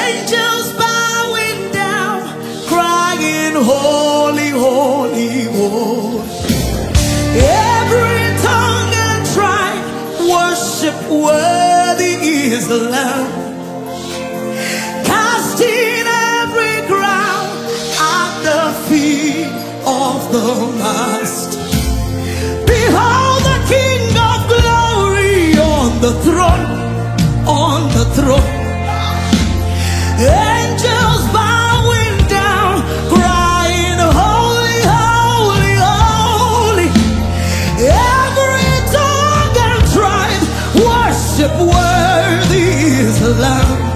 Angels bowing down, crying, holy, holy, holy. Every tongue and tribe worship, worthy is the Lamb. Casting every crown at the feet of the Master. Behold the King of glory on the throne, on the throne. Angels bowing down, crying, holy, holy, holy. Every tongue and tribe worship, worthy is the Lamb.